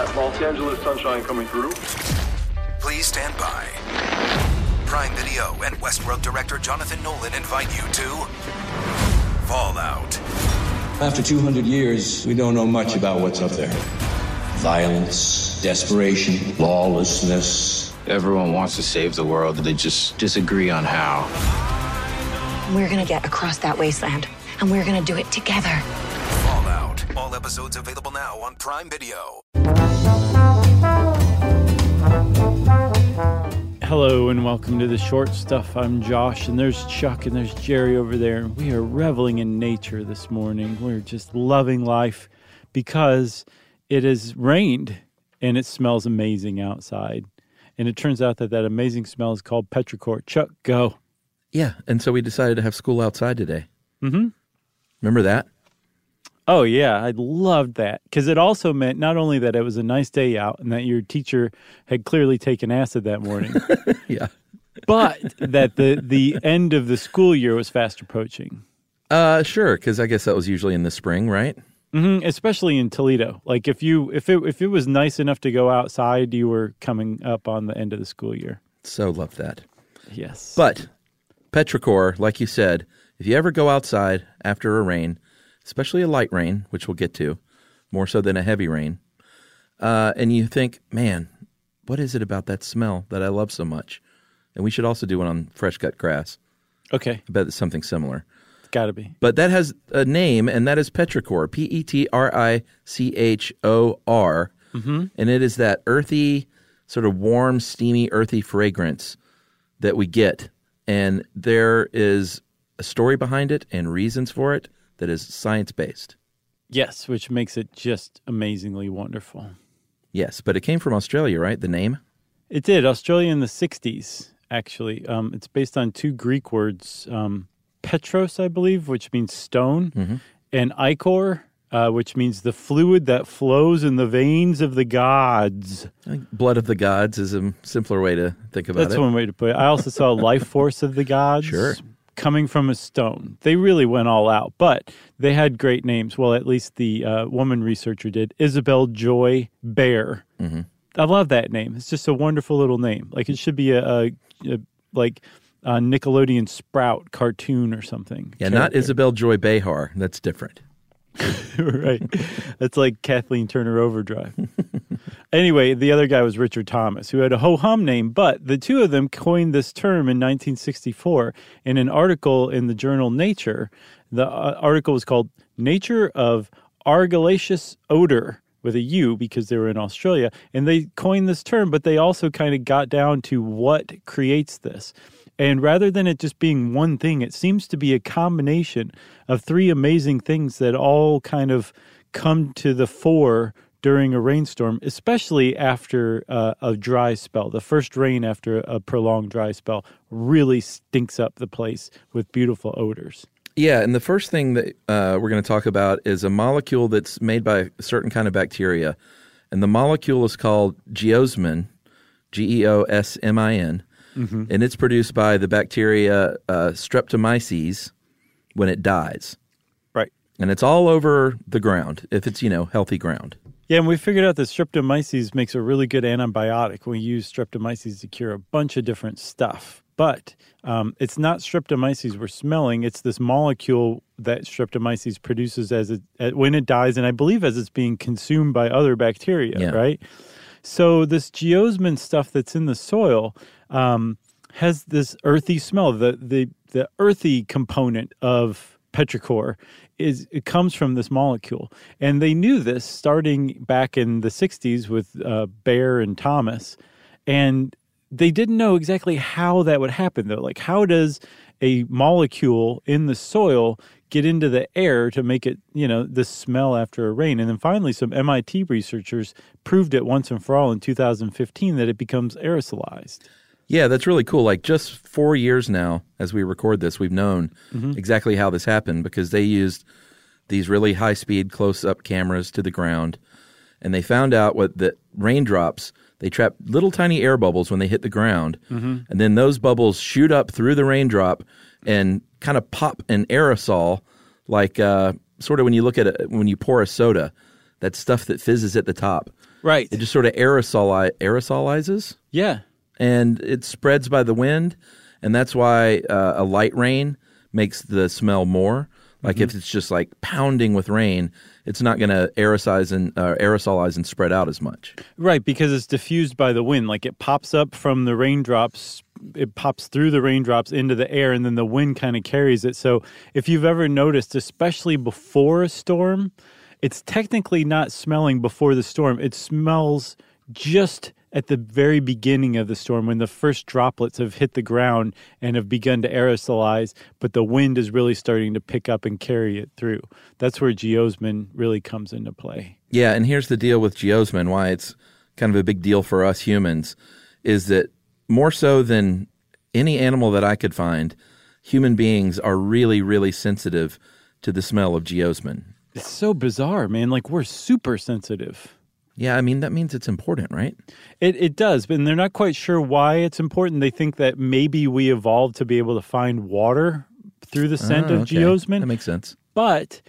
that Los Angeles sunshine coming through. Please stand by. Prime Video and Westworld director Jonathan Nolan invite you to Fallout. After 200 years, we don't know much about what's up there. Violence, desperation, lawlessness. Everyone wants to save the world, they just disagree on how. We're gonna get across that wasteland, and we're gonna do it together. Fallout. All episodes available now on Prime Video. Hello and welcome to The Short Stuff. I'm Josh, and there's Chuck, and there's Jerry over there. And we are reveling in nature this morning. We're just loving life because it has rained and it smells amazing outside. And it turns out that amazing smell is called petrichor. Chuck, go. Yeah, and so we decided to have school outside today. Mm-hmm. Remember that? Oh, yeah, I loved that because it also meant not only that it was a nice day out and that your teacher had clearly taken acid that morning, yeah, but that the end of the school year was fast approaching. Sure, because I guess that was usually in the spring, right? Mm-hmm, especially in Toledo. Like if it was nice enough to go outside, you were coming up on the end of the school year. So love that. Yes. But petrichor, like you said, if you ever go outside after a rain, especially a light rain, which we'll get to, more so than a heavy rain, and you think, man, what is it about that smell that I love so much? And we should also do one on fresh cut grass. Okay. I bet it's something similar. It's got to be. But that has a name, and that is petrichor, Petrichor. Mm-hmm. And it is that earthy, sort of warm, steamy, earthy fragrance that we get. And there is a story behind it and reasons for it that is science-based. Yes, which makes it just amazingly wonderful. Yes, but it came from Australia, right, the name? It did. Australia in the 60s, actually. It's based on two Greek words, petros, I believe, which means stone, mm-hmm. and ichor, which means the fluid that flows in the veins of the gods. I think blood of the gods is a simpler way to think about it. That's one way to put it. I also saw life force of the gods. Sure. Coming from a stone. They really went all out, but they had great names. Well, at least the woman researcher did. Isabel Joy Bear. Mm-hmm. I love that name. It's just a wonderful little name. Like it should be a Nickelodeon Sprout cartoon or something. Yeah, not Isabel Joy Behar. That's different. Right. That's like Kathleen Turner Overdrive. Anyway, the other guy was Richard Thomas, who had a ho-hum name, but the two of them coined this term in 1964 in an article in the journal Nature. The article was called Nature of Argillaceous Odor, with a U because they were in Australia, and they coined this term, but they also kind of got down to what creates this. And rather than it just being one thing, it seems to be a combination of three amazing things that all kind of come to the fore during a rainstorm, especially after a dry spell. The first rain after a prolonged dry spell really stinks up the place with beautiful odors. Yeah, and the first thing that we're going to talk about is a molecule that's made by a certain kind of bacteria. And the molecule is called geosmin, Geosmin. Mm-hmm. And it's produced by the bacteria Streptomyces when it dies. Right. And it's all over the ground, if it's, healthy ground. Yeah, and we figured out that Streptomyces makes a really good antibiotic. We use Streptomyces to cure a bunch of different stuff. But it's not Streptomyces we're smelling. It's this molecule that Streptomyces produces when it dies, and I believe as it's being consumed by other bacteria, right? So this geosmin stuff that's in the soil has this earthy smell. The earthy component of petrichor it comes from this molecule. And they knew this starting back in the 60s with Bear and Thomas. And they didn't know exactly how that would happen, though. Like, how does a molecule in the soil get into the air to make it, the smell after a rain? And then finally, some MIT researchers proved it once and for all in 2015 that it becomes aerosolized. Yeah, that's really cool. Like just 4 years now, as we record this, we've known exactly how this happened because they used these really high-speed close-up cameras to the ground, and they found out that raindrops, they trap little tiny air bubbles when they hit the ground, and then those bubbles shoot up through the raindrop and kind of pop an aerosol, like sort of when you look at it, when you pour a soda, that stuff that fizzes at the top. Right. It just sort of aerosolizes. Yeah. And it spreads by the wind, and that's why a light rain makes the smell more. Like if it's just like pounding with rain, it's not going to aerosolize and spread out as much. Right, because it's diffused by the wind. Like it pops up from the raindrops, it pops through the raindrops into the air, and then the wind kind of carries it. So if you've ever noticed, especially before a storm, it's technically not smelling before the storm. It smells just at the very beginning of the storm when the first droplets have hit the ground and have begun to aerosolize, but the wind is really starting to pick up and carry it through. That's where geosmin really comes into play. Yeah, and here's the deal with geosmin, why it's kind of a big deal for us humans, is that more so than any animal that I could find, human beings are really, really sensitive to the smell of geosmin. It's so bizarre, man. Like, we're super sensitive. Yeah, I mean, that means it's important, right? It does, but they're not quite sure why it's important. They think that maybe we evolved to be able to find water through the scent of geosmin. That makes sense. But,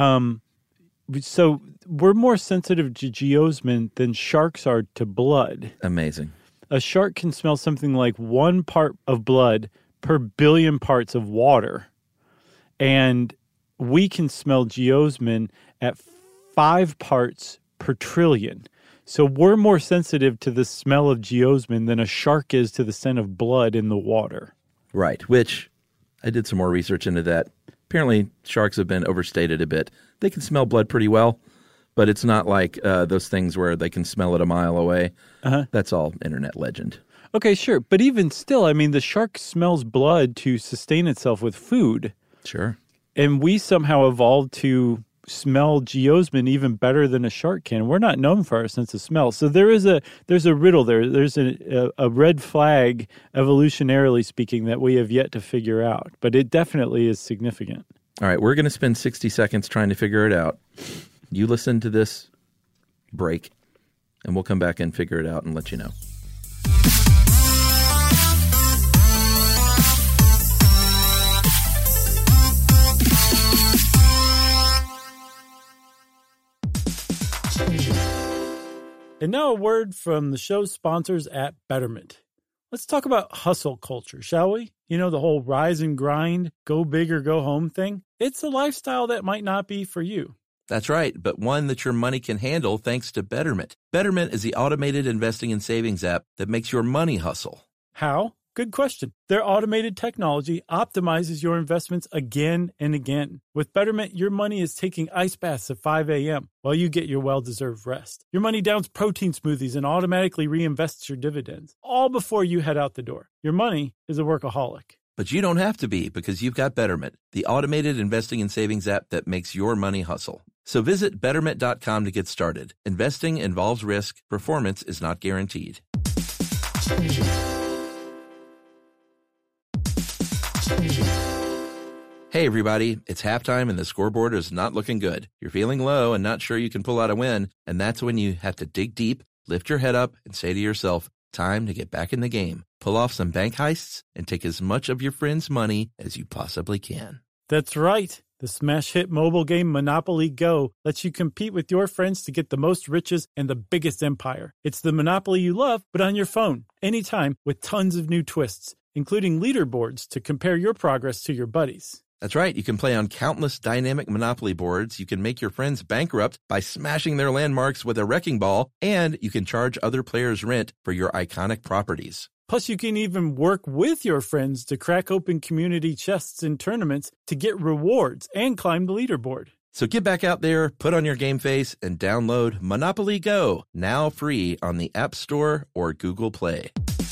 so we're more sensitive to geosmin than sharks are to blood. Amazing. A shark can smell something like 1 part of blood per billion parts of water. And we can smell geosmin at 5 parts per trillion. So we're more sensitive to the smell of geosmin than a shark is to the scent of blood in the water. Right, which I did some more research into that. Apparently, sharks have been overstated a bit. They can smell blood pretty well, but it's not like those things where they can smell it a mile away. That's all internet legend. Okay, sure. But even still, I mean, the shark smells blood to sustain itself with food. Sure. And we somehow evolved to smell geosmin even better than a shark can. We're not known for our sense of smell. So there's a riddle there. There's a red flag, evolutionarily speaking, that we have yet to figure out. But it definitely is significant. All right, we're going to spend 60 seconds trying to figure it out. You listen to this break, and we'll come back and figure it out and let you know. And now a word from the show's sponsors at Betterment. Let's talk about hustle culture, shall we? You know, the whole rise and grind, go big or go home thing. It's a lifestyle that might not be for you. That's right, but one that your money can handle thanks to Betterment. Betterment is the automated investing and savings app that makes your money hustle. How? Good question. Their automated technology optimizes your investments again and again. With Betterment, your money is taking ice baths at 5 a.m. while you get your well-deserved rest. Your money downs protein smoothies and automatically reinvests your dividends, all before you head out the door. Your money is a workaholic. But you don't have to be, because you've got Betterment, the automated investing and savings app that makes your money hustle. So visit Betterment.com to get started. Investing involves risk. Performance is not guaranteed. Hey everybody, it's halftime and the scoreboard is not looking good. You're feeling low and not sure you can pull out a win, and that's when you have to dig deep, lift your head up, and say to yourself, time to get back in the game. Pull off some bank heists and take as much of your friends' money as you possibly can. That's right. The smash hit mobile game Monopoly Go lets you compete with your friends to get the most riches and the biggest empire. It's the Monopoly you love, but on your phone, anytime, with tons of new twists, including leaderboards to compare your progress to your buddies. That's right. You can play on countless dynamic Monopoly boards. You can make your friends bankrupt by smashing their landmarks with a wrecking ball, and you can charge other players rent for your iconic properties. Plus, you can even work with your friends to crack open community chests in tournaments to get rewards and climb the leaderboard. So get back out there, put on your game face, and download Monopoly Go, now free on the App Store or Google Play.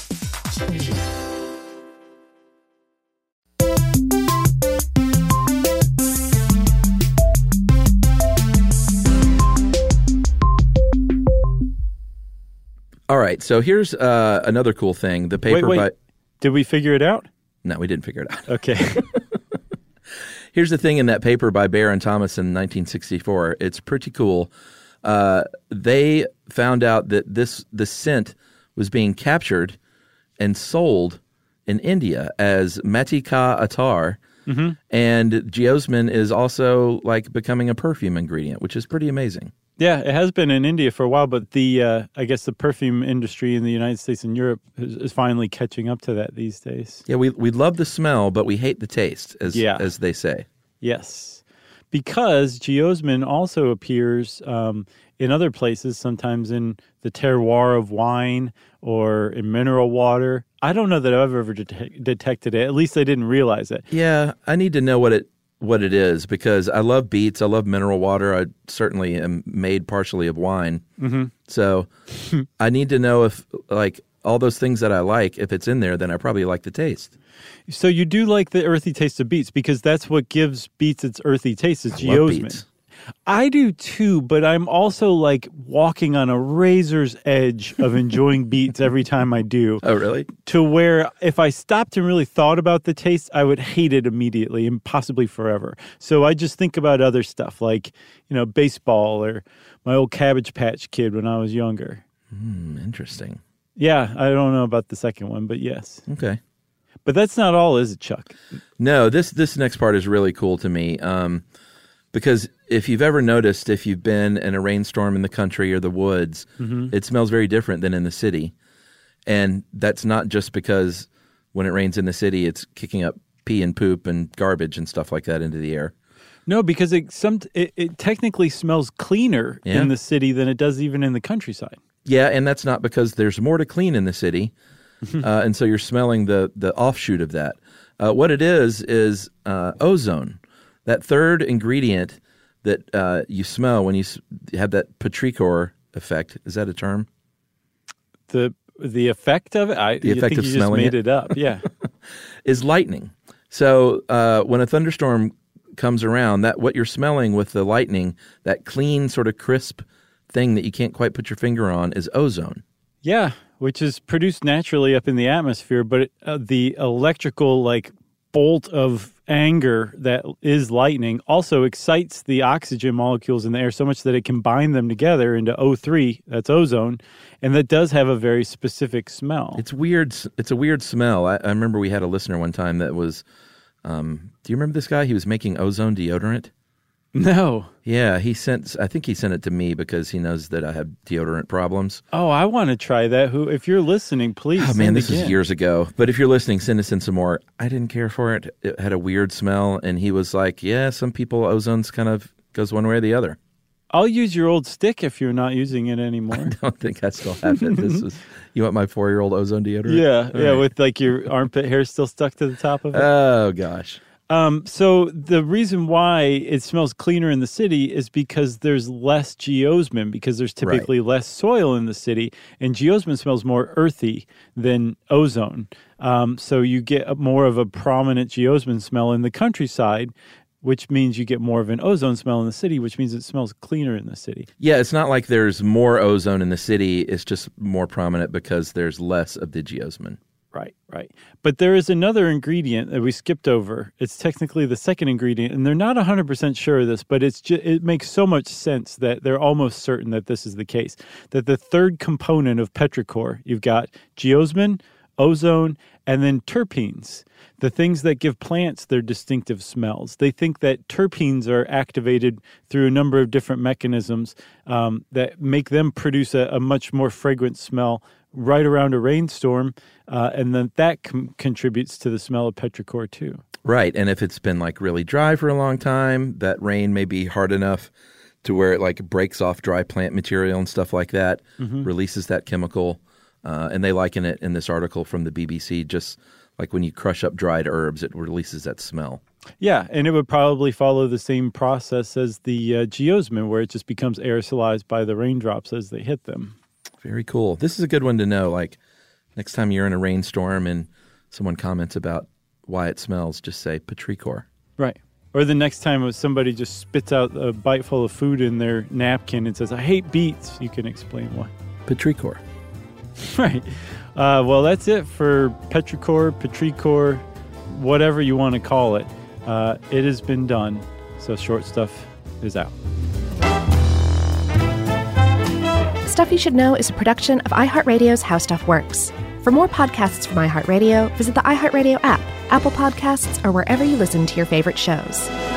All right, so here's another cool thing. The paper Wait. Did we figure it out? No, we didn't figure it out. Okay. Here's the thing in that paper by Baer and Thomas in 1964. It's pretty cool. They found out that the scent was being captured and sold in India as Mati Ka Attar, and geosmin is also like becoming a perfume ingredient, which is pretty amazing. Yeah, it has been in India for a while, but I guess the perfume industry in the United States and Europe is finally catching up to that these days. Yeah, we love the smell, but we hate the taste, as they say. Yes, because geosmin also appears in other places, sometimes in the terroir of wine or in mineral water. I don't know that I've ever detected it. At least I didn't realize it. Yeah, I need to know what it is, because I love beets, I love mineral water. I certainly am made partially of wine. Mm-hmm. So I need to know if, like, all those things that I like, if it's in there, then I probably like the taste. So you do like the earthy taste of beets, because that's what gives beets its earthy taste. It's geosmin. I do too, but I'm also like walking on a razor's edge of enjoying beets every time I do. Oh, really? To where if I stopped and really thought about the taste, I would hate it immediately and possibly forever. So I just think about other stuff like, baseball or my old Cabbage Patch Kid when I was younger. Interesting. Yeah, I don't know about the second one, but yes. Okay. But that's not all, is it, Chuck? No, this next part is really cool to me. Because if you've ever noticed, if you've been in a rainstorm in the country or the woods, it smells very different than in the city. And that's not just because when it rains in the city, it's kicking up pee and poop and garbage and stuff like that into the air. No, because it technically smells cleaner in the city than it does even in the countryside. Yeah, and that's not because there's more to clean in the city. And so you're smelling the offshoot of that. What it is ozone. That third ingredient that you smell when you have that petrichor effect, is that a term? The effect of it? The effect of you smelling just made it up, yeah. Is lightning. So when a thunderstorm comes around, that what you're smelling with the lightning, that clean sort of crisp thing that you can't quite put your finger on, is ozone. Yeah, which is produced naturally up in the atmosphere, but the electrical bolt of anger that is lightning also excites the oxygen molecules in the air so much that it can bind them together into O3, that's ozone, and that does have a very specific smell. It's weird. It's a weird smell. I remember we had a listener one time that was, do you remember this guy? He was making ozone deodorant. No. Yeah, I think he sent it to me because he knows that I have deodorant problems. Oh, I want to try that. If you're listening, please send man, this is years ago. But if you're listening, send us in some more. I didn't care for it. It had a weird smell, and he was like, yeah, some people, ozone's kind of goes one way or the other. I'll use your old stick if you're not using it anymore. I don't think I still have it. You want my 4-year-old ozone deodorant? Yeah, yeah, right. With your armpit hair still stuck to the top of it. Oh, gosh. So the reason why it smells cleaner in the city is because there's less geosmin, because there's typically less soil in the city, and geosmin smells more earthy than ozone. So you get more of a prominent geosmin smell in the countryside, which means you get more of an ozone smell in the city, which means it smells cleaner in the city. Yeah, it's not like there's more ozone in the city. It's just more prominent because there's less of the geosmin. Right. But there is another ingredient that we skipped over. It's technically the second ingredient, and they're not 100% sure of this, but it makes so much sense that they're almost certain that this is the case. That the third component of petrichor, you've got geosmin, ozone, and then terpenes, the things that give plants their distinctive smells. They think that terpenes are activated through a number of different mechanisms that make them produce a much more fragrant smell right around a rainstorm, and then that contributes to the smell of petrichor too. Right, and if it's been really dry for a long time, that rain may be hard enough to where it breaks off dry plant material and stuff like that, releases that chemical, and they liken it in this article from the BBC, just like when you crush up dried herbs, it releases that smell. Yeah, and it would probably follow the same process as the geosmin, where it just becomes aerosolized by the raindrops as they hit them. Very cool. This is a good one to know. Next time you're in a rainstorm and someone comments about why it smells, just say petrichor. Right. Or the next time somebody just spits out a bite full of food in their napkin and says, I hate beets, you can explain why. Petrichor. Right. Well, that's it for petrichor, whatever you want to call it. It has been done. So Short Stuff is out. Stuff You Should Know is a production of iHeartRadio's How Stuff Works. For more podcasts from iHeartRadio, visit the iHeartRadio app, Apple Podcasts, or wherever you listen to your favorite shows.